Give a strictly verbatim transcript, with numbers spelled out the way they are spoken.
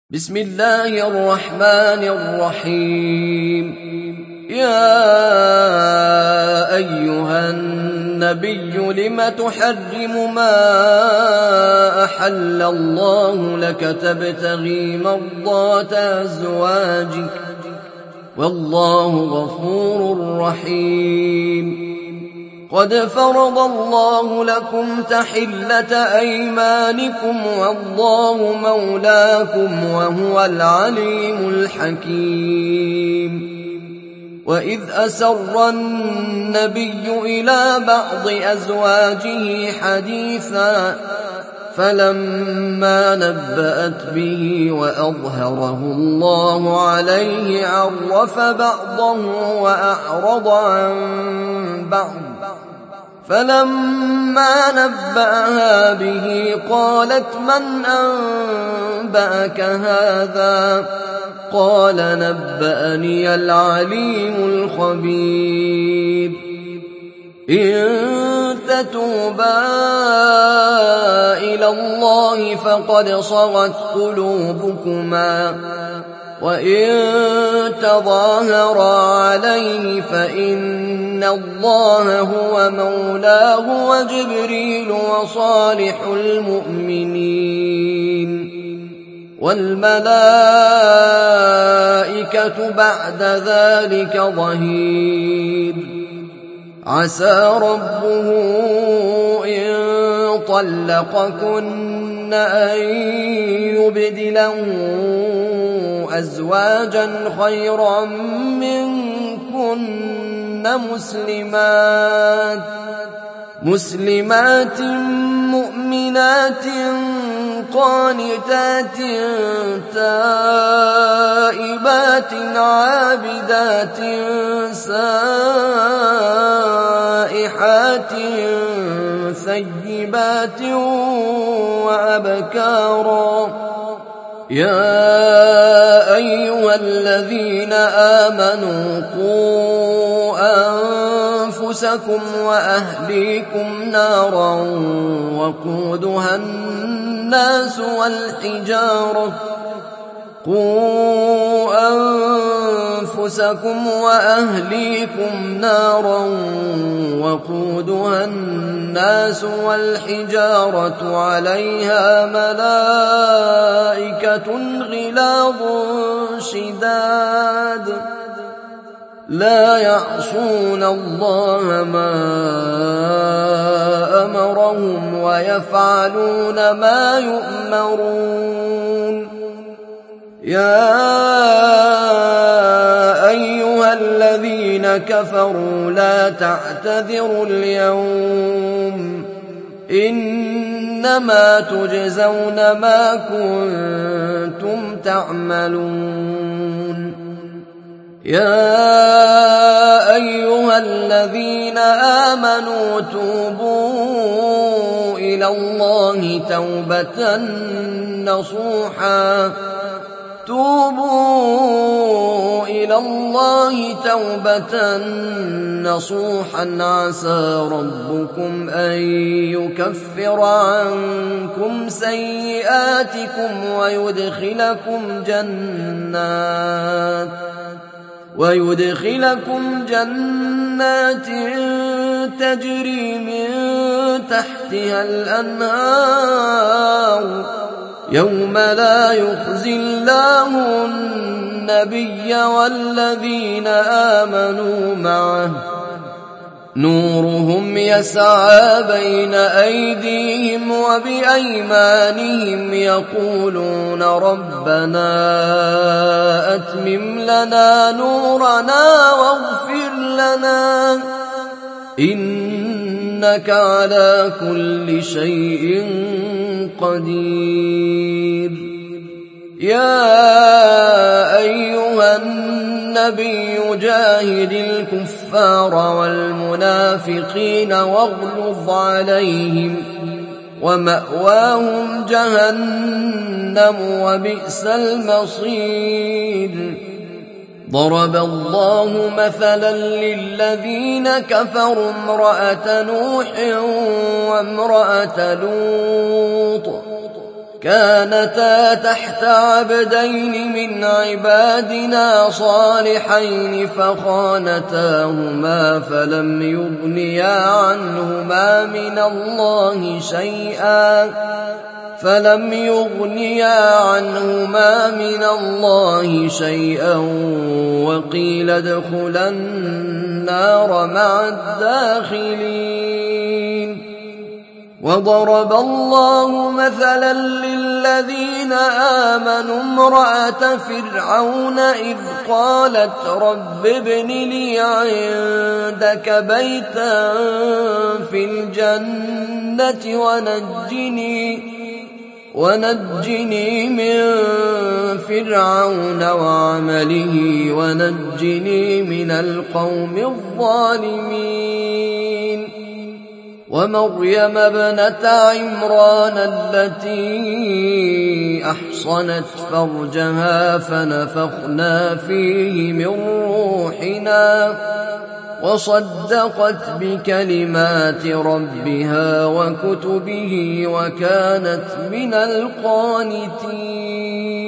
بسم الله الرحمن الرحيم. يا أيها النبي لم تحرم ما أحل الله لك تبتغي مرضات أزواجك والله غفور رحيم. قد فرض الله لكم تحلة أيمانكم والله مولاكم وهو العليم الحكيم. وإذ أسر النبي إلى بعض أزواجه حديثا فلما نبأت به وأظهره الله عليه عرف بعضه وأعرض عن بعض، فلما نبأها به قالت من أنبأك هذا؟ قال نبأني العليم الخبير. إن تتوبا إلى الله فقد صغت قلوبكما وإن تظاهرا عليه فإن الله هو مولاه وجبريل وصالح المؤمنين والملائكة بعد ذلك ظهير. عسى ربه إن طلقكن أن يبدله أزواجا خيرا منكن مسلمات مسلمات مؤمنات قانتات تائبات عابدات سائحات ثيبات وأبكارا. يا أيها الذين آمنوا قوا أنفسكم وأهليكم نارا وقودها الناس والحجارة قوا أنفسكم وأهليكم نارا وقودها الناس والحجارة عليها ملائكة غلاظ شداد لا يعصون الله ما أمرهم ويفعلون ما يؤمرون. يا أيها الذين كفروا لا تعتذروا اليوم إنما تجزون ما كنتم تعملون. يا أيها الذين آمنوا توبوا إلى الله توبة نصوحا توبوا إلى الله توبة نصوحا عسى ربكم أن يكفر عنكم سيئاتكم ويدخلكم جنات ويدخلكم جنات تجري من تحتها الأنهار يوم لا يخزي الله النبي والذين آمنوا معه نورهم يسعى بين أيديهم وبأيمانهم يقولون ربنا أتمم لنا نورنا واغفر لنا إنك على كل شيء قدير. يا أيها النبي جاهد الكفار والمنافقين واغلظ عليهم ومأواهم جهنم وبئس المصير. ضرب الله مثلا للذين كفروا امرأة نوح وامرأة لوط كانتا تحت عبدين من عبادنا صالحين فخانتاهما فلم يغنيا عنهما من الله شيئا فلم يغنيا عنهما من الله شيئا وقيل ادخلا النار مع الداخلين. وضرب الله مثلا للذين آمنوا امرأة فرعون إذ قالت رب ابن لي عندك بيتا في الجنة ونجني ونجني من فرعون وعمله ونجني من القوم الظالمين. ومريم ابنة عمران التي أحصنت فرجها فنفخنا فيه من روحنا وصدقت بكلمات ربها وكتبه وكانت من القانتين.